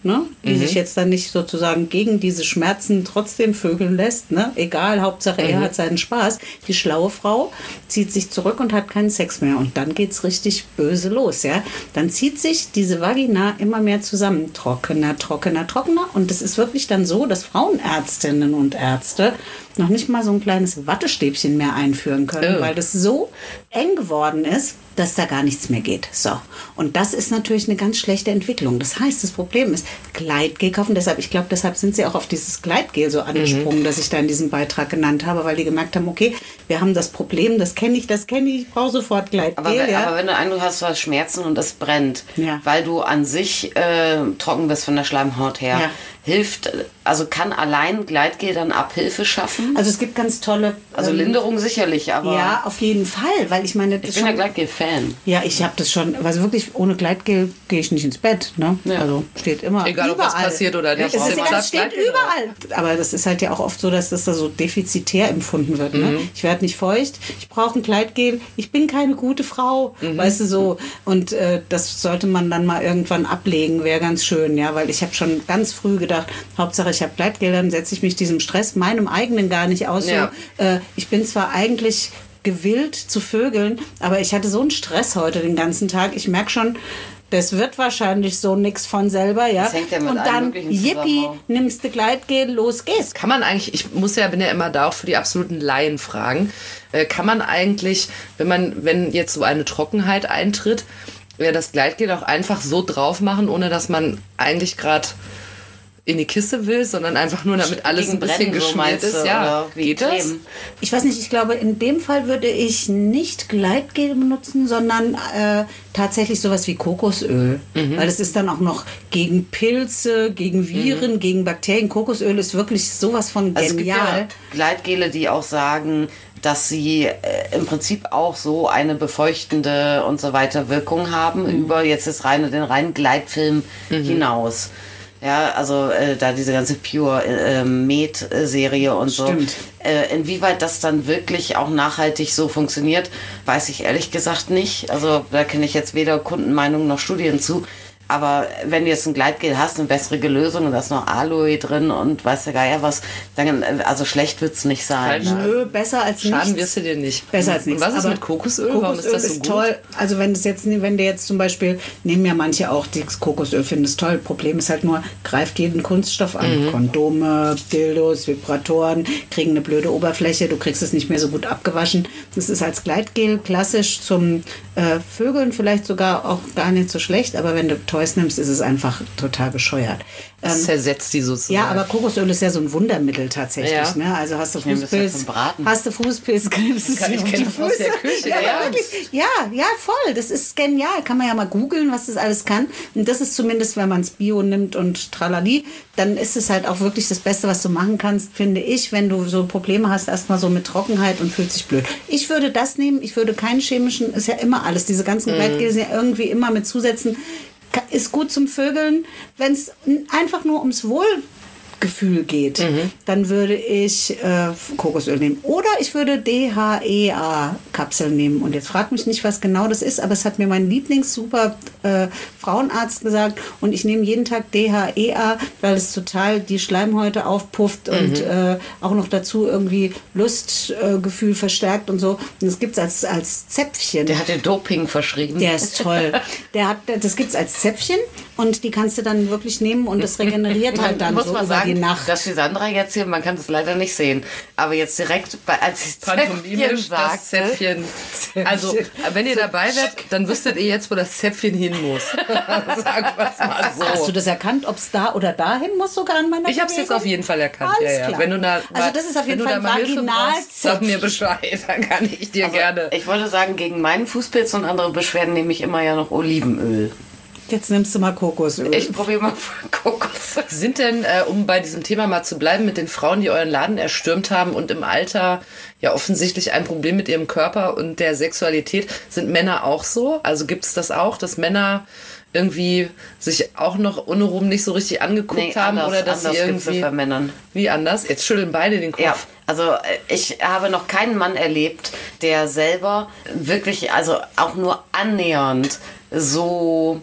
ne? Die mhm. sich jetzt dann nicht sozusagen gegen diese Schmerzen trotzdem vögeln lässt, ne? Egal, Hauptsache mhm. er hat seinen Spaß. Die schlaue Frau zieht sich zurück und hat keinen Sex mehr. Und dann geht's richtig böse los, ja? Dann zieht sich diese Vagina immer mehr zusammen. Trockener, trockener, trockener. Und es ist wirklich dann so, dass Frauenärztinnen und Ärzte noch nicht mal so ein kleines Wattestäbchen mehr einführen können, oh. weil das so eng geworden ist, dass da gar nichts mehr geht. So. Und das ist natürlich eine ganz schlechte Entwicklung. Das heißt, das Problem ist, Gleitgel kaufen. Deshalb, ich glaube, deshalb sind sie auch auf dieses Gleitgel so angesprungen, mhm. das ich da in diesem Beitrag genannt habe, weil die gemerkt haben, okay, wir haben das Problem, das kenne ich, das kenne ich, ich brauche sofort Gleitgel. Aber, ja. aber wenn du Eindruck hast, du hast Schmerzen und es brennt, ja. weil du an sich äh, trocken bist von der Schleimhaut her, ja. hilft, also kann allein Gleitgel dann Abhilfe schaffen? Also es gibt ganz tolle... Also ähm, Linderung sicherlich, aber... Ja, auf jeden Fall, weil ich meine... Das ich bin schon, ja Gleitgel-Fan. Ja, ich habe das schon, also wirklich ohne Gleitgel gehe ich nicht ins Bett, ne? Ja. Also steht immer Egal, überall. ob was passiert oder nicht. Ja, es ist, ja, es steht überall. Aber das ist halt ja auch oft so, dass das da so defizitär empfunden wird, ne? Mhm. Ich werde nicht feucht, ich brauche ein Gleitgel, ich bin keine gute Frau, mhm. weißt du so. Und äh, das sollte man dann mal irgendwann ablegen, wäre ganz schön, ja, weil ich habe schon ganz früh gedacht, Hauptsache ich habe Gleitgel, dann setze ich mich diesem Stress, meinem eigenen gar nicht aus. Ja. So, äh, ich bin zwar eigentlich gewillt zu vögeln, aber ich hatte so einen Stress heute den ganzen Tag. Ich merke schon, das wird wahrscheinlich so nix von selber, ja. Das hängt ja mit und dann, yippie, nimmst du Gleitgel, los geht's. Kann man eigentlich, ich muss ja, bin ja immer da auch für die absoluten Laien fragen, äh, kann man eigentlich, wenn man, wenn jetzt so eine Trockenheit eintritt, ja, das Gleitgel auch einfach so drauf machen, ohne dass man eigentlich gerade in die Kiste will, sondern einfach nur, damit alles ein bisschen geschmiert ist. Ja, geht das? Ich weiß nicht, ich glaube, in dem Fall würde ich nicht Gleitgel benutzen, sondern äh, tatsächlich sowas wie Kokosöl. Mhm. Weil es ist dann auch noch gegen Pilze, gegen Viren, mhm. gegen Bakterien. Kokosöl ist wirklich sowas von genial. Also es gibt ja Gleitgele, die auch sagen, dass sie äh, im Prinzip auch so eine befeuchtende und so weiter Wirkung haben, mhm. über jetzt das reine, den reinen Gleitfilm mhm. hinaus. Ja, also äh, da diese ganze Pure äh, Med-Serie und so. Stimmt. Äh, inwieweit das dann wirklich auch nachhaltig so funktioniert, weiß ich ehrlich gesagt nicht. Also da kenne ich jetzt weder Kundenmeinungen noch Studien zu. Aber wenn du jetzt ein Gleitgel hast, eine bessere Lösung und da ist noch Aloe drin und weiß der Geier was, dann, also schlecht wird es nicht sein. Ne? Nö, besser als nichts. Schaden wirst du dir nicht. Besser als nichts. Und was ist aber mit Kokosöl? Kokosöl Warum ist das so ist gut? toll. Also wenn das jetzt, wenn du jetzt zum Beispiel, nehmen ja manche auch das Kokosöl, finden es toll. Problem ist halt nur, greift jeden Kunststoff an. Mhm. Kondome, Dildos, Vibratoren, kriegen eine blöde Oberfläche, du kriegst es nicht mehr so gut abgewaschen. Das ist als Gleitgel klassisch zum äh, Vögeln vielleicht sogar auch gar nicht so schlecht, aber wenn du Toys nimmst, ist es einfach total bescheuert. Das zersetzt die sozusagen. Ja, aber Kokosöl ist ja so ein Wundermittel tatsächlich. Ja. Ne? Also hast du Ich nehme das ja Fußpilz, zum Braten. hast du Fußpilz, gibst es Kann ich dir um kenne die das aus der Füße. Küche. Ja, Ja, wirklich. ja, ja, voll. Das ist genial. Kann man ja mal googeln, was das alles kann. Und das ist zumindest, wenn man es Bio nimmt und tralali, dann ist es halt auch wirklich das Beste, was du machen kannst, finde ich, wenn du so Probleme hast, erstmal so mit Trockenheit und fühlt sich blöd. Ich würde das nehmen, ich würde keinen chemischen, ist ja immer alles, diese ganzen Mhm. Gleitgel sind ja irgendwie immer mit Zusätzen, ist gut zum Vögeln. Wenn es einfach nur ums Wohlgefühl geht, mhm. dann würde ich äh, Kokosöl nehmen. Oder ich würde D H E A-Kapseln nehmen. Und jetzt frag mich nicht, was genau das ist, aber es hat mir mein Lieblings-super äh, Frauenarzt gesagt. Und ich nehme jeden Tag D H E A, weil es total die Schleimhäute aufpufft mhm. und äh, auch noch dazu irgendwie Lustgefühl äh, verstärkt und so. Und das gibt es als, als Zäpfchen. Der hat dir Doping verschrieben. Der ist toll. Der hat, das gibt es als Zäpfchen und die kannst du dann wirklich nehmen und das regeneriert halt dann muss so man über sagen, die Nacht. dass die Sandra jetzt hier, man kann das leider nicht sehen, aber jetzt direkt, bei, als ich Zäpfchen Pantomimisch das sagte, Zäpfchen. Also, wenn ihr dabei wärt, dann wüsstet ihr jetzt, wo das Zäpfchen hin muss. Sagen wir es mal so. Hast du das erkannt, ob es da oder dahin muss sogar an meiner Ich habe es jetzt Bewegung? auf jeden Fall erkannt. Alles Ja, ja. klar. Wenn du da, Also das ist auf jeden Fall Vaginalzäpfchen. Sag mir Bescheid, dann kann ich dir also, gerne. ich wollte sagen, gegen meinen Fußpilz und andere Beschwerden nehme ich immer ja noch Olivenöl. Jetzt nimmst du mal Kokosöl. Ich probiere mal Kokosöl. Sind denn, äh, um bei diesem Thema mal zu bleiben, mit den Frauen, die euren Laden erstürmt haben und im Alter ja offensichtlich ein Problem mit ihrem Körper und der Sexualität, sind Männer auch so? Also gibt es das auch, dass Männer irgendwie sich auch noch ohne Rum nicht so richtig angeguckt Nee, haben anders, oder dass sie anders gibt's irgendwie das bei Männern. Wie anders? Jetzt schütteln beide den Kopf. Ja, also äh, ich habe noch keinen Mann erlebt, der selber wirklich, also auch nur annähernd so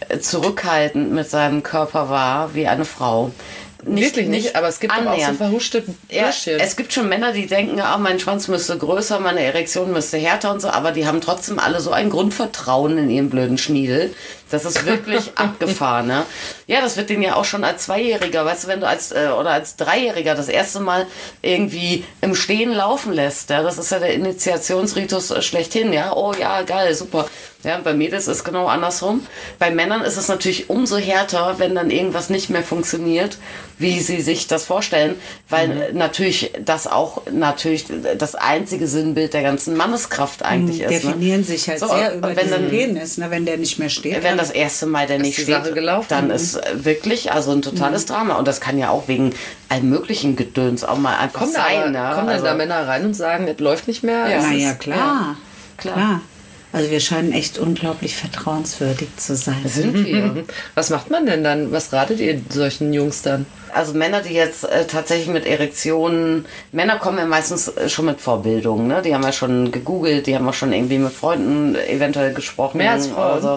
zurückhaltend mit seinem Körper war wie eine Frau. Nicht, Wirklich nicht, aber es gibt doch auch so verhuschte ja, es gibt schon Männer, die denken, ah, mein Schwanz müsste größer, meine Erektion müsste härter und so, aber die haben trotzdem alle so ein Grundvertrauen in ihren blöden Schniedel. Das ist wirklich abgefahren, ne? Ja, das wird denen ja auch schon als Zweijähriger, weißt du, wenn du als äh, oder als Dreijähriger das erste Mal irgendwie im Stehen laufen lässt, ja, das ist ja der Initiationsritus äh, schlechthin, ja, oh ja, geil, super. Ja, bei Mädels ist es genau andersrum. Bei Männern ist es natürlich umso härter, wenn dann irgendwas nicht mehr funktioniert, wie sie sich das vorstellen, weil mhm. natürlich das auch natürlich das einzige Sinnbild der ganzen Manneskraft eigentlich mhm, ist. Definieren ne? sich halt so, sehr über wenn diesen Penis, ne, wenn der nicht mehr steht. Wenn das erste Mal der nicht steht, dann ist wirklich also ein totales mhm. Drama. Und das kann ja auch wegen allem möglichen Gedöns auch mal einfach kommen sein. Da, ne? Kommen also, dann da Männer rein und sagen, es läuft nicht mehr? Ja, es na ja, ist, klar. Ja, klar. klar. Also wir scheinen echt unglaublich vertrauenswürdig zu sein. Sind wir. Was macht man denn dann? Was ratet ihr solchen Jungs dann? Also Männer, die jetzt äh, tatsächlich mit Erektionen, Männer kommen ja meistens äh, schon mit Vorbildungen, ne? Die haben ja schon gegoogelt, die haben auch schon irgendwie mit Freunden eventuell gesprochen. Mehr als Frauen? Also,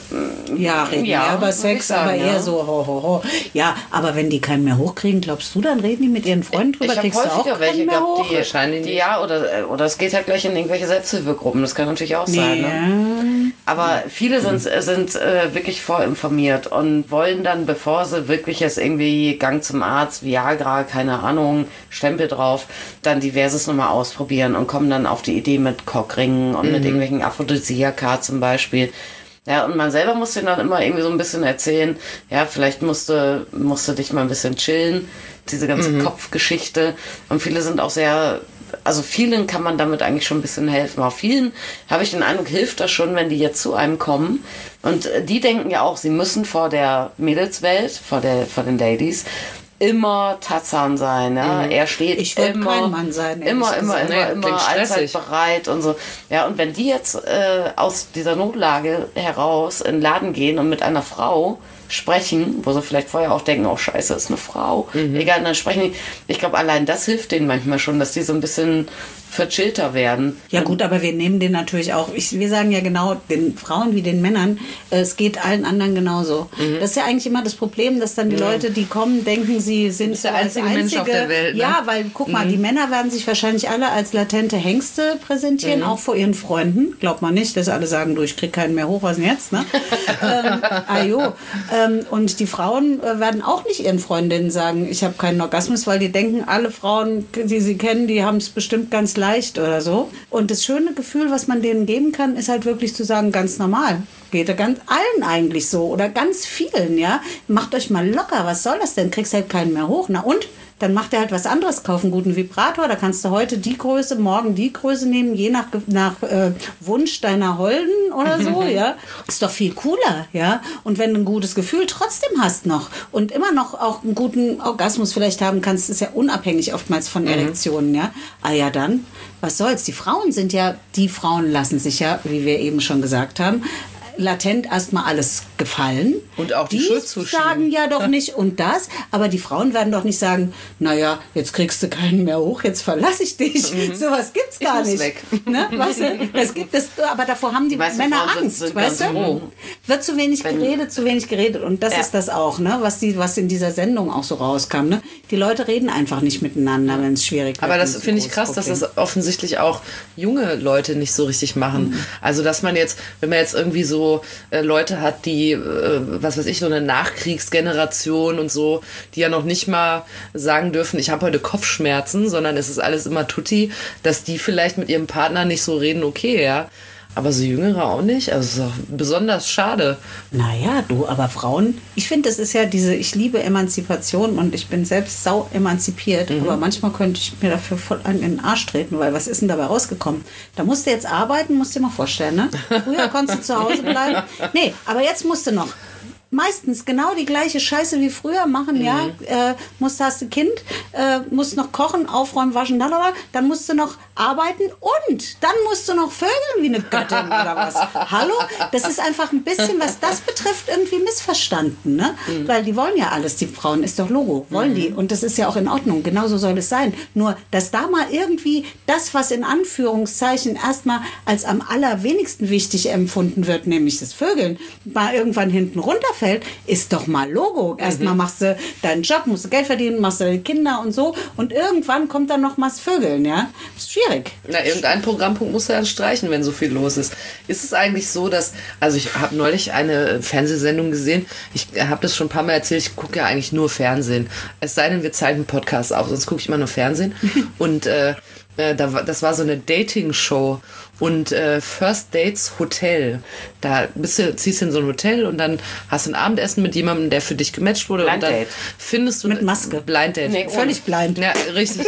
ja, reden ja, mehr über Sex, sagen, aber eher ja. so ho, ho, ho. Ja, aber wenn die keinen mehr hochkriegen, glaubst du, dann reden die mit ihren Freunden drüber? Ich Kriegst du habe auch häufiger welche keinen mehr gehabt, hoch? die, Wahrscheinlich die nicht. ja, oder, oder es geht halt gleich in irgendwelche Selbsthilfegruppen, das kann natürlich auch sein. Ne? Ja. Aber viele sind, sind äh, wirklich vorinformiert und wollen dann, bevor sie wirklich jetzt irgendwie Gang zum Arzt, Viagra, keine Ahnung, Stempel drauf, dann diverses nochmal ausprobieren und kommen dann auf die Idee mit Cockringen und mhm. mit irgendwelchen Aphrodisiaka zum Beispiel. Ja, und man selber muss denen dann immer irgendwie so ein bisschen erzählen, ja, vielleicht musste, musste dich mal ein bisschen chillen, diese ganze mhm. Kopfgeschichte. Und viele sind auch sehr, also vielen kann man damit eigentlich schon ein bisschen helfen. Auch vielen habe ich den Eindruck, hilft das schon, wenn die jetzt zu einem kommen. Und die denken ja auch, sie müssen vor der Mädelswelt, vor der, vor den Ladies, immer Tarzan sein, ja. Mhm. Er steht ich will immer, kein Mann sein, immer, immer, gesagt. immer, Nee, immer allzeit bereit und so. Ja, und wenn die jetzt äh, aus dieser Notlage heraus in den Laden gehen und mit einer Frau sprechen, wo sie vielleicht vorher auch denken, oh scheiße, ist eine Frau. Mhm. Egal, dann sprechen die. Ich glaube, allein das hilft denen manchmal schon, dass die so ein bisschen verchillter werden. Ja gut, aber wir nehmen den natürlich auch, ich, wir sagen ja genau, den Frauen wie den Männern, äh, es geht allen anderen genauso. Mhm. Das ist ja eigentlich immer das Problem, dass dann die ja. Leute, die kommen, denken, sie sind der einzige, einzige Mensch auf der Welt. Ne? Ja, weil, guck mal, mhm. die Männer werden sich wahrscheinlich alle als latente Hengste präsentieren, mhm. auch vor ihren Freunden. Glaubt man nicht, dass alle sagen, du, ich krieg keinen mehr hoch, was denn jetzt? Ne? ähm, ah jo. Ähm, und die Frauen äh, werden auch nicht ihren Freundinnen sagen, ich habe keinen Orgasmus, weil die denken, alle Frauen, die sie kennen, die haben es bestimmt ganz leicht oder so. Und das schöne Gefühl, was man denen geben kann, ist halt wirklich zu sagen, ganz normal. Geht ja ganz allen eigentlich so oder ganz vielen, ja. Macht euch mal locker, was soll das denn? Kriegst halt keinen mehr hoch. Na und? Dann macht er halt was anderes, kauf einen guten Vibrator, da kannst du heute die Größe, morgen die Größe nehmen, je nach, nach äh, Wunsch deiner Holden oder so, ja. Ist doch viel cooler, ja. Und wenn du ein gutes Gefühl trotzdem hast noch und immer noch auch einen guten Orgasmus vielleicht haben kannst, ist ja unabhängig oftmals von Erektionen, ja. Ah ja, dann, was soll's? Die Frauen sind ja, die Frauen lassen sich ja, wie wir eben schon gesagt haben, latent erstmal alles gefallen. Und auch die, die Schuld zuschieben. sagen ja doch nicht und das, aber die Frauen werden doch nicht sagen, naja, jetzt kriegst du keinen mehr hoch, jetzt verlasse ich dich. Mhm. Sowas gibt's gar ich muss nicht. Weg. Ne? Weißt du, das gibt es, aber davor haben die, die Männer Frauen Angst, sind, sind weißt du? froh. Wird zu wenig Wenn, geredet, zu wenig geredet und das ja. ist das auch, ne? was, die, was in dieser Sendung auch so rauskam. Ne? Die Leute reden einfach nicht miteinander, wenn es schwierig wird. Aber das finde ich krass, Problem. dass das offensichtlich auch junge Leute nicht so richtig machen. Mhm. Also dass man jetzt, wenn man jetzt irgendwie so äh, Leute hat, die, äh, was weiß ich, so eine Nachkriegsgeneration und so, die ja noch nicht mal sagen dürfen, ich habe heute Kopfschmerzen, sondern es ist alles immer tutti, dass die vielleicht mit ihrem Partner nicht so reden, okay, ja. Aber so Jüngere auch nicht. Also es ist auch besonders schade. Naja, du, aber Frauen, ich finde, das ist ja diese, ich liebe Emanzipation und ich bin selbst sau emanzipiert, mhm. aber manchmal könnte ich mir dafür voll an den Arsch treten, weil was ist denn dabei rausgekommen? Da musst du jetzt arbeiten, musst du dir mal vorstellen, ne? Früher konntest du zu Hause bleiben. Nee, aber jetzt musst du noch meistens genau die gleiche Scheiße wie früher machen, mhm. ja. Äh, musst, hast du Kind, äh, musst noch kochen, aufräumen, waschen, lalala. Dann musst du noch arbeiten und dann musst du noch vögeln wie eine Göttin oder was. Hallo? Das ist einfach ein bisschen, was das betrifft, irgendwie missverstanden. Ne? Mhm. Weil die wollen ja alles, die Frauen, ist doch Logo, wollen mhm. die. Und das ist ja auch in Ordnung, genauso soll es sein. Nur, dass da mal irgendwie das, was in Anführungszeichen erstmal als am allerwenigsten wichtig empfunden wird, nämlich das Vögeln, mal irgendwann hinten runterfällt, ist doch mal Logo. Erstmal mhm. machst du deinen Job, musst du Geld verdienen, machst du deine Kinder und so und irgendwann kommt dann noch mal das Vögeln, ja? Das ist schwierig. Na, irgendein Programmpunkt muss er dann streichen, wenn so viel los ist. Ist es eigentlich so, dass, also ich habe neulich eine Fernsehsendung gesehen, ich habe das schon ein paar Mal erzählt, ich gucke ja eigentlich nur Fernsehen. Es sei denn, wir zeichnen Podcasts auf, sonst gucke ich immer nur Fernsehen. Und äh, da war, das war so eine Dating-Show und äh, First Dates Hotel. Da bist du, ziehst du in so ein Hotel und dann hast du ein Abendessen mit jemandem, der für dich gematcht wurde. Blind und dann Date. Findest du mit Maske. Blind Date. Nee, völlig blind. Ja, richtig.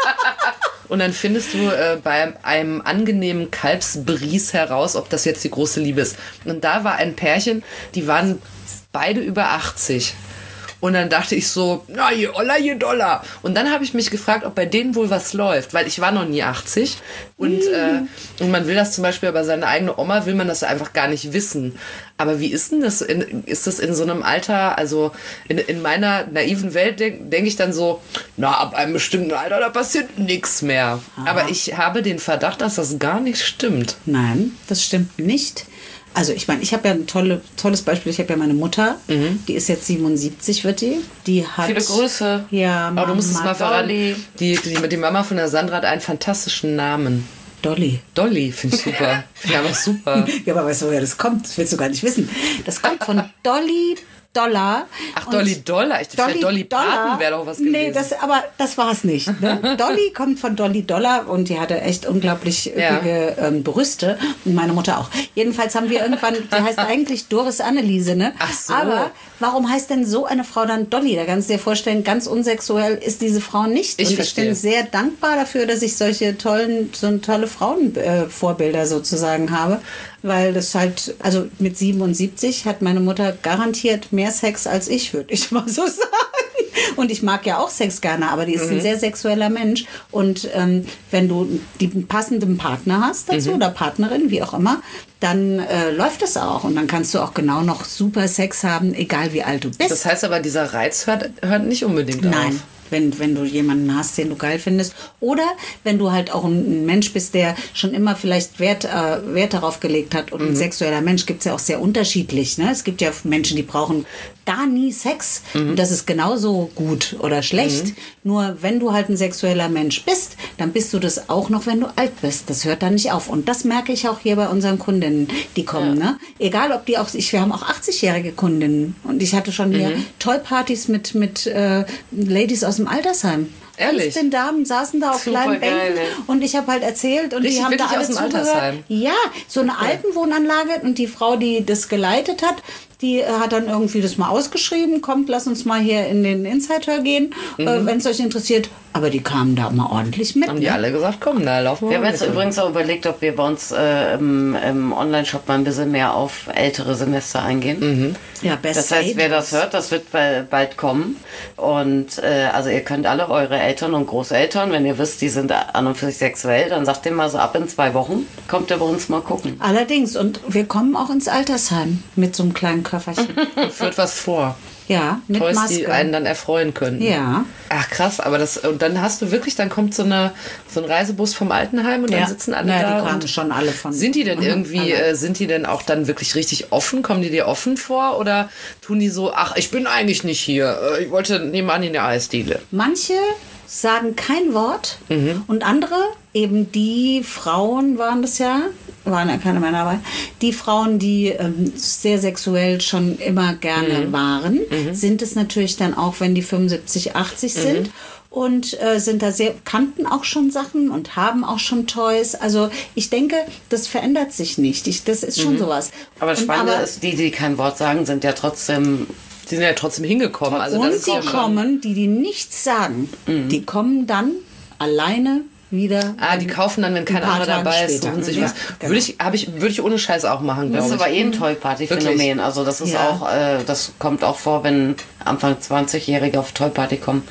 Und dann findest du äh, bei einem angenehmen Kalbsbries heraus, ob das jetzt die große Liebe ist. Und da war ein Pärchen, die waren beide über achtzig. Und dann dachte ich so, na, je Oller, je Dollar. Und dann habe ich mich gefragt, ob bei denen wohl was läuft, weil ich war noch nie achtzig. Und, mm. äh, und man will das zum Beispiel bei seiner eigenen Oma, will man das einfach gar nicht wissen. Aber wie ist denn das? In, ist das in so einem Alter, also in, in meiner naiven Welt denke denk ich dann so, na, ab einem bestimmten Alter, da passiert nichts mehr. Aha. Aber ich habe den Verdacht, dass das gar nicht stimmt. Nein, das stimmt nicht. Also ich meine, ich habe ja ein tolle, tolles Beispiel. Ich habe ja meine Mutter, mhm. die ist jetzt siebenundsiebzig, wird die. Die hat... Viele Grüße. Ja, Mama, aber du musst es mal verraten. Die, die, die Mama von der Sandra hat einen fantastischen Namen. Dolly. Dolly, finde ich super. Ja, aber super. Ja, aber weißt du, woher das kommt? Das willst du gar nicht wissen. Das kommt von Dolly Dollar. Ach, Dolly Dollar. Ich dachte, Dolly, Dolly Parton wäre doch was gewesen. Nee, das, aber das war es nicht. Ne? Dolly kommt von Dolly Dollar und die hatte echt unglaublich üppige ja. ähm, Brüste. Und meine Mutter auch. Jedenfalls haben wir irgendwann, die heißt eigentlich Doris Anneliese, ne? Ach so. Aber warum heißt denn so eine Frau dann Dolly? Da kannst du dir vorstellen, ganz unsexuell ist diese Frau nicht. Ich und verstehe. Ich bin sehr dankbar dafür, dass ich solche tollen, so tolle Frauenvorbilder äh, sozusagen habe. Weil das halt, also mit siebenundsiebzig hat meine Mutter garantiert mehr Sex als ich, würde ich mal so sagen. Und ich mag ja auch Sex gerne, aber die ist mhm. ein sehr sexueller Mensch. Und ähm, wenn du den passenden Partner hast dazu mhm. oder Partnerin, wie auch immer, dann äh, läuft das auch. Und dann kannst du auch genau noch super Sex haben, egal wie alt du bist. Das heißt aber, dieser Reiz hört, hört nicht unbedingt Nein. auf. Nein. Wenn, wenn du jemanden hast, den du geil findest. Oder wenn du halt auch ein Mensch bist, der schon immer vielleicht Wert, äh, Wert darauf gelegt hat. Und mhm. ein sexueller Mensch gibt es ja auch sehr unterschiedlich. Ne? Es gibt ja Menschen, die brauchen gar nie Sex. Mhm. Und das ist genauso gut oder schlecht. Mhm. Nur wenn du halt ein sexueller Mensch bist, dann bist du das auch noch, wenn du alt bist. Das hört dann nicht auf. Und das merke ich auch hier bei unseren Kundinnen, die kommen. Ja. Ne? Egal, ob die auch, ich, wir haben auch achtzigjährige Kundinnen. Und ich hatte schon hier mhm. Tollpartys mit, mit äh, Ladies aus dem Altersheim. Ehrlich? fünfzehn Damen saßen da auf Super kleinen geil, Bänken ey. und ich habe halt erzählt und Richtig, die haben da alle aus dem zugehört. Altersheim? Ja, so eine Okay. Altenwohnanlage und die Frau, die das geleitet hat, die äh, hat dann irgendwie das mal ausgeschrieben, kommt, lass uns mal hier in den Insider gehen, mhm. äh, wenn es euch interessiert. Aber die kamen da mal ordentlich mit. Haben die ne? alle gesagt, komm, da laufen wir Wir haben mal jetzt mit. übrigens auch überlegt, ob wir bei uns äh, im, im Online-Shop mal ein bisschen mehr auf ältere Semester eingehen. Mhm. Ja, best Das heißt, wer das hört, das wird bald bald kommen. Und äh, also ihr könnt alle eure Eltern und Großeltern, wenn ihr wisst, die sind an und für sich sexuell, dann sagt ihr mal so ab in zwei Wochen, kommt ihr bei uns mal gucken. Allerdings, und wir kommen auch ins Altersheim mit so einem kleinen Köfferchen. Führt was vor. Ja, mit Toys, Maske. die einen dann erfreuen können. Ja. Ach krass, aber das und dann hast du wirklich, dann kommt so eine so ein Reisebus vom Altenheim und dann Ja. sitzen alle Ja, da. die kamen und schon alle von. Sind die denn Mhm, irgendwie, alle. äh, sind die denn auch dann wirklich richtig offen? Kommen die dir offen vor oder tun die so, ach, ich bin eigentlich nicht hier, äh, ich wollte nebenan in der Eisdiele? Manche sagen kein Wort Mhm. und andere, eben die Frauen waren das ja, waren ja keine Männer dabei, die Frauen, die ähm, sehr sexuell schon immer gerne Mhm. waren, sind es natürlich dann auch, wenn die fünfundsiebzig, achtzig sind. Und äh, sind da sehr, kannten auch schon Sachen und haben auch schon Toys. Also ich denke, das verändert sich nicht. Ich, das ist schon sowas. Aber das Und Spannende aber- ist, die, die kein Wort sagen, sind ja trotzdem... Die sind ja trotzdem hingekommen. Also und das ist die ja schon- kommen, die, die nichts sagen, die kommen dann alleine wieder. Ah, die kaufen dann, wenn kein ein paar anderer Tage dabei ist, später. suchen sich Ja, was. genau. Würde ich, habe ich, würde ich ohne Scheiß auch machen, Das ist glaube aber ich. eh ein Toy-Party-Phänomen. Wirklich? Also das ist Ja. auch, äh, das kommt auch vor, wenn Anfang zwanzigjährige auf Toy-Party kommen.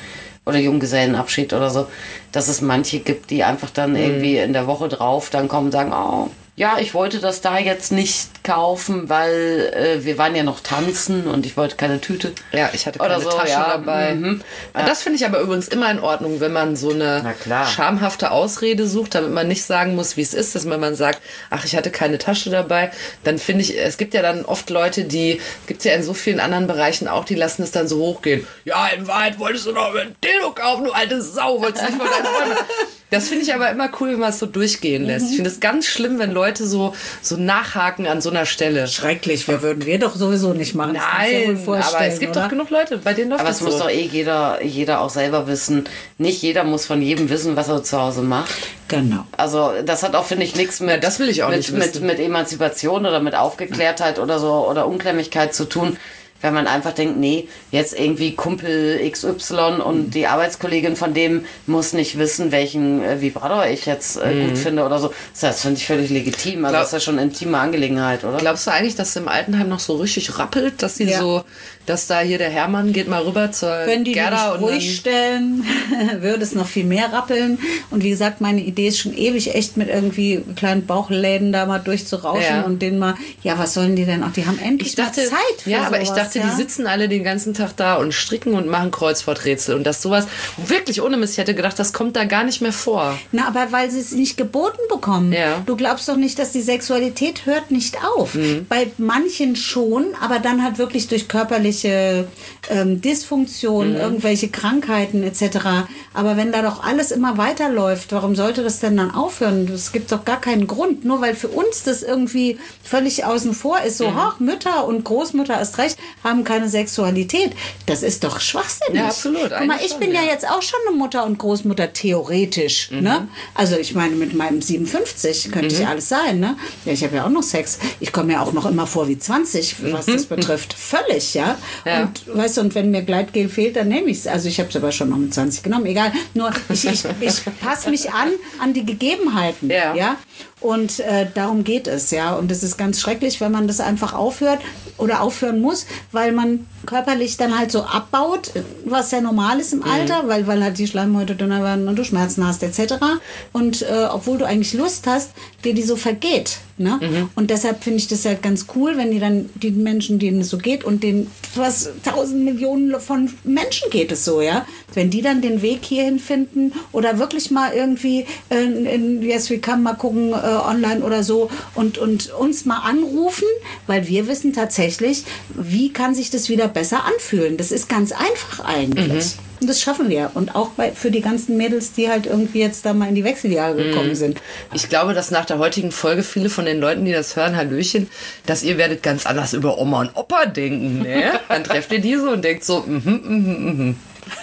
oder Junggesellenabschied oder so, dass es manche gibt, die einfach dann mhm. irgendwie in der Woche drauf dann kommen und sagen, oh, ja, ich wollte das da jetzt nicht kaufen, weil äh, wir waren ja noch tanzen und ich wollte keine Tüte. Ja, ich hatte keine so, Tasche ja. dabei. Mhm. Ja. Das finde ich aber übrigens immer in Ordnung, wenn man so eine schamhafte Ausrede sucht, damit man nicht sagen muss, wie es ist, dass wenn man sagt, ach, ich hatte keine Tasche dabei, dann finde ich, es gibt ja dann oft Leute, die, gibt es ja in so vielen anderen Bereichen auch, die lassen es dann so hochgehen. Ja, in Wahrheit wolltest du noch ein Dildo kaufen, du alte Sau, wolltest nicht von deinen Freunden. Das finde ich aber immer cool, wenn man es so durchgehen lässt. Ich finde es ganz schlimm, wenn Leute so, so nachhaken an so einer Stelle. Schrecklich, wir würden wir doch sowieso nicht machen. Nein, ja aber es gibt oder? doch genug Leute, bei denen läuft aber das es muss so. doch eh jeder, jeder auch selber wissen. Nicht jeder muss von jedem wissen, was er zu Hause macht. Genau. Also das hat auch, finde ich, nichts mit, ja, das will ich auch mit, nicht mit, mit Emanzipation oder mit Aufgeklärtheit oder so oder Unklemmigkeit zu tun. Wenn man einfach denkt, nee, jetzt irgendwie Kumpel X Y und die Arbeitskollegin von dem muss nicht wissen, welchen äh, Vibrator ich jetzt äh, mhm. gut finde oder so. Das finde ich völlig legitim. Also Glaub, das ist ja schon eine intime Angelegenheit, oder? Glaubst du eigentlich, dass es im Altenheim noch so richtig rappelt, dass sie ja. so, dass da hier der Hermann geht mal rüber zur Wenn die Gerda dich ruhig stellen, würde es noch viel mehr rappeln. Und wie gesagt, meine Idee ist schon ewig echt mit irgendwie kleinen Bauchläden da mal durchzurauschen ja. und denen mal, ja, was sollen die denn auch? Die haben endlich ich dachte, mal Zeit für Ja, sowas, aber ich dachte, ja? die sitzen alle den ganzen Tag da und stricken und machen Kreuzworträtsel. Und das sowas, wirklich ohne Mist, ich hätte gedacht, das kommt da gar nicht mehr vor. Na, aber weil sie es nicht geboten bekommen. Ja. Du glaubst doch nicht, dass die Sexualität hört nicht auf. Mhm. Bei manchen schon, aber dann halt wirklich durch körperliche ähm, Dysfunktion, mhm. irgendwelche Krankheiten et cetera. Aber wenn da doch alles immer weiterläuft, warum sollte das denn dann aufhören? Es gibt doch gar keinen Grund. Nur weil für uns das irgendwie völlig außen vor ist, so, mhm. ach, Mütter und Großmütter erst recht haben keine Sexualität. Das ist doch schwachsinnig. Ja, absolut. Guck mal, ich schon, bin ja. ja jetzt auch schon eine Mutter und Großmutter, theoretisch. Mhm. Ne? Also ich meine, mit meinem siebenundfünfzig könnte mhm. ich alles sein. Ne? Ja, ich habe ja auch noch Sex. Ich komme ja auch noch immer vor wie zwanzig, was mhm. das betrifft. Völlig, ja? ja. Und weißt du, und wenn mir Gleitgel fehlt, dann nehme ich es. Also ich habe es aber schon noch mit zwanzig genommen. Egal. Nur ich, ich, ich passe mich an an die Gegebenheiten. Ja. ja? Und äh, darum geht es, ja. Und es ist ganz schrecklich, wenn man das einfach aufhört oder aufhören muss, weil man körperlich dann halt so abbaut, was ja normal ist im mhm. Alter, weil, weil halt die Schleimhäute dünner werden und du Schmerzen hast et cetera. Und äh, obwohl du eigentlich Lust hast, dir die so vergeht. Ne? Mhm. Und deshalb finde ich das ja ganz cool, wenn die dann, die Menschen, denen es so geht und den was tausend Millionen von Menschen geht es so, ja, wenn die dann den Weg hierhin finden oder wirklich mal irgendwie äh, in Yes We Come mal gucken äh, online oder so und, und uns mal anrufen, weil wir wissen tatsächlich, wie kann sich das wieder besser anfühlen. Das ist ganz einfach eigentlich. Mhm. Und das schaffen wir. Und auch bei, für die ganzen Mädels, die halt irgendwie jetzt da mal in die Wechseljahre gekommen mm. sind. Ich glaube, dass nach der heutigen Folge viele von den Leuten, die das hören, Hallöchen, dass ihr werdet ganz anders über Oma und Opa denken. Ne? Dann trefft ihr diese und denkt so, mhm, mhm, mhm.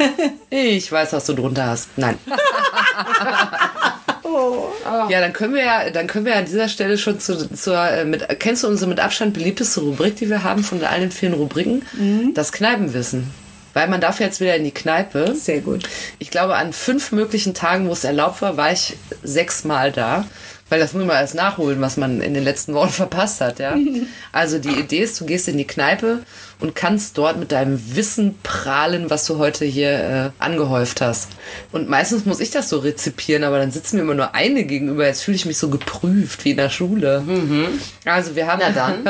Ich weiß, was du drunter hast. Nein. Oh. Ja, dann können wir ja, dann können wir an dieser Stelle schon zu, zur, mit, kennst du unsere mit Abstand beliebteste Rubrik, die wir haben von allen vielen Rubriken? Mhm. Das Kneipenwissen. Weil man darf jetzt wieder in die Kneipe. Sehr gut. Ich glaube, an fünf möglichen Tagen, wo es erlaubt war, war ich sechsmal da. Weil das muss man alles nachholen, was man in den letzten Wochen verpasst hat. Ja? Also die Idee ist, du gehst in die Kneipe und kannst dort mit deinem Wissen prahlen, was du heute hier äh, angehäuft hast. Und meistens muss ich das so rezipieren, aber dann sitzt mir immer nur eine gegenüber. Jetzt fühle ich mich so geprüft wie in der Schule. Mhm. Also wir haben... Na dann.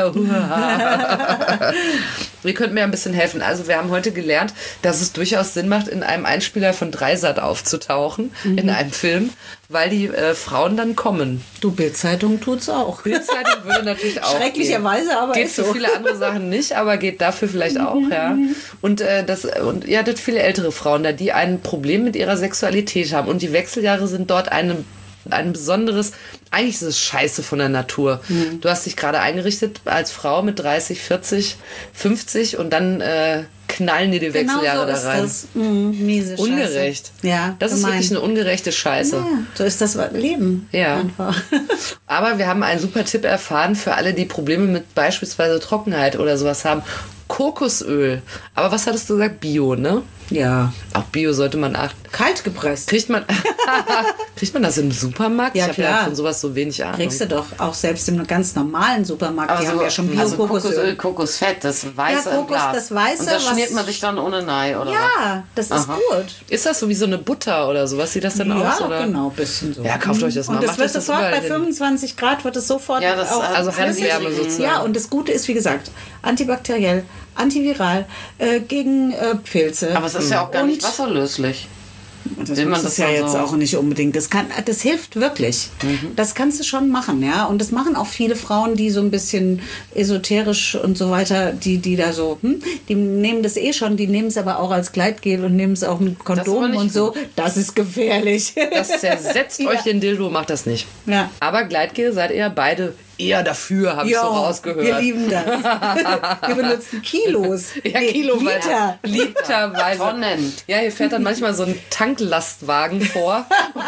Ihr könnt mir ein bisschen helfen. Also wir haben heute gelernt, dass es durchaus Sinn macht, in einem Einspieler von Dreisat aufzutauchen, mhm. in einem Film, weil die äh, Frauen dann kommen. Du, Bild-Zeitung tut's auch. Bild-Zeitung würde natürlich auch schrecklicherweise, gehen. aber geht ist für so. viele andere Sachen nicht, aber geht dafür vielleicht auch, ja. Und äh, das und ihr hattet viele ältere Frauen da, die ein Problem mit ihrer Sexualität haben und die Wechseljahre sind dort eine ein besonderes, eigentlich ist es scheiße von der Natur. Mhm. Du hast dich gerade eingerichtet als Frau mit dreißig, vierzig, fünfzig und dann äh, knallen dir die Wechseljahre genau so da rein. Ist das. Mhm, miese Scheiße. Ungerecht. Ja, das gemein. ist wirklich eine ungerechte Scheiße. Ja, so ist das Leben. Ja. Einfach. Aber wir haben einen super Tipp erfahren für alle, die Probleme mit beispielsweise Trockenheit oder sowas haben. Kokosöl. Aber was hattest du gesagt? Bio, ne? Ja. Auch Bio sollte man achten. Kalt gepresst. Kriegt man, kriegt man das im Supermarkt? Ja, ich habe ja klar. von sowas so wenig Ahnung. Kriegst du doch auch selbst im ganz normalen Supermarkt. Aber die so, haben ja schon also Bio-Kokosöl. Kokosöl, Kokosfett, das Weiße Ja, im Kokos, Glas. das Weiße, Und das was- schmiert man sich dann ohne Nei, oder was? Ja, das ist Aha. gut. Ist das so wie so eine Butter oder so? Was sieht das denn Ja, aus? Oder? genau, bisschen so. Ja, kauft euch das mal. Und das Macht wird euch das sofort bei überall hin. fünfundzwanzig Grad wird es sofort Ja, das- auch also flüssig. Handwärme sozusagen. Ja, und das Gute ist, wie gesagt, antibakteriell, antiviral, äh, gegen äh, Pilze. Aber es ist ja auch gar nicht Und- wasserlöslich. Das Will man muss das es ja dann jetzt so- auch nicht unbedingt. Das, kann, das hilft wirklich. Das kannst du schon machen, ja. Und das machen auch viele Frauen, die so ein bisschen esoterisch und so weiter, die, die da so, hm, die nehmen das eh schon, die nehmen es aber auch als Gleitgel und nehmen es auch mit aber Kondomen nicht und so. gut. Das ist gefährlich. Das zersetzt Ja. euch den Dildo, macht das nicht. Ja. Aber Gleitgel seid ihr beide eher dafür, habe ich so rausgehört. wir lieben das. Wir benutzen Kilos. Ja, Nee, kiloweise. Liter. Literweise. Tonnen. Ja, hier fährt dann manchmal so ein Tanklastwagen vor.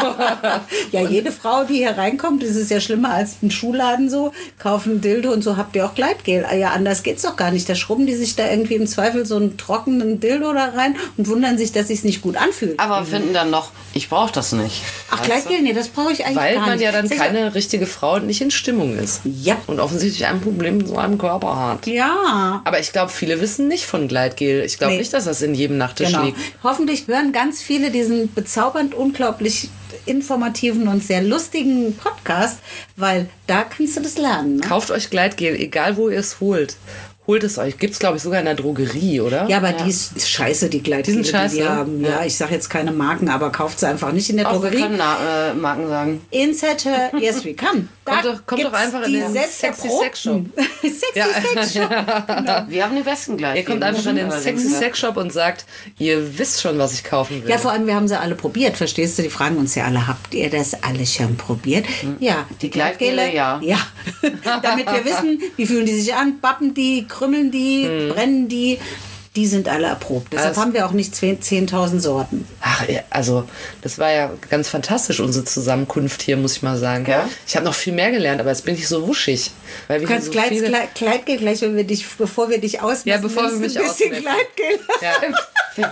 Ja, jede Frau, die hier reinkommt, das ist ja schlimmer als ein Schuhladen so, kaufen ein Dildo und so habt ihr auch Gleitgel. Ja, anders geht's doch gar nicht. Da schrubben die sich da irgendwie im Zweifel so einen trockenen Dildo da rein und wundern sich, dass sich's nicht gut anfühlt. Aber finden dann noch, ich brauche das nicht. Ach, Weißt du? Gleitgel? Nee, das brauche ich eigentlich Weil gar man nicht. ja dann Sag ich keine richtige Frau und nicht in Stimmung ist. Ja. Und offensichtlich ein Problem mit so einem Körper hat. mal. Ja. Aber ich glaube, viele wissen nicht von Gleitgel. Ich glaube Nee. nicht, dass das in jedem Nachttisch Genau. liegt. Hoffentlich hören ganz viele diesen bezaubernd, unglaublich informativen und sehr lustigen Podcast, weil da kannst du das lernen. Ne? Kauft euch Gleitgel, egal wo ihr es holt. Holt es euch. Gibt es, glaube ich, sogar in der Drogerie, oder? Ja, aber die ist scheiße, die Gleitgele, Die sind scheiße? die wir haben. Ja, ich sage jetzt keine Marken, aber kauft sie einfach nicht in der Auch wir Drogerie. können Na äh, Marken sagen. Insert her, yes we come. Kommt doch- kommt doch gibt's einfach in die den selbst Sexy erprobten- Sexy Ja. Sex Shop. Wir haben den besten gleich. Ihr kommt einfach in den Sexy Sex Shop und sagt, ihr wisst schon, was ich kaufen will. Ja, vor allem, wir haben sie alle probiert, verstehst du? Die fragen uns ja alle, habt ihr das alle schon probiert? Ja. Die Gleitgele, ja. Ja. Damit wir wissen, wie fühlen die sich an, bappen die, krümmeln die, brennen die. Die sind alle erprobt. Deshalb Also- haben wir auch nicht zehntausend Sorten. Ach, ja, also, das war ja ganz fantastisch, unsere Zusammenkunft hier, muss ich mal sagen. Ja? Ich habe noch viel mehr gelernt, aber jetzt bin ich so wuschig. Weil wir Du kannst so Kleid, viele... Kleid, Kleidgel gleich, wenn wir dich, bevor wir dich ausmessen, Ja, bevor wir nimmst mich ein bisschen ausmessen. Kleidgel. Ja.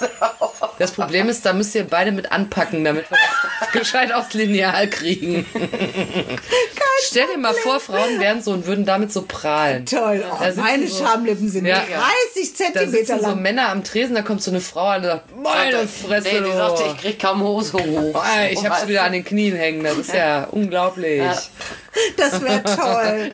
Das Problem ist, da müsst ihr beide mit anpacken, damit wir das gescheit aufs Lineal kriegen. Stell dir mal vor, Frauen wären so und würden damit so prahlen. Toll. Oh, Da sitzen meine so- Schamlippen sind Ja. dreißig Da Zentimeter sitzen so lang. Männer am Tresen, da kommt so eine Frau an und sagt, meine Fresse, Nee, die du. sagte, ich krieg kaum Hose hoch. Ey, ich hab sie wieder an den Knien hängen, das ist ja unglaublich. Ja. Das wäre toll.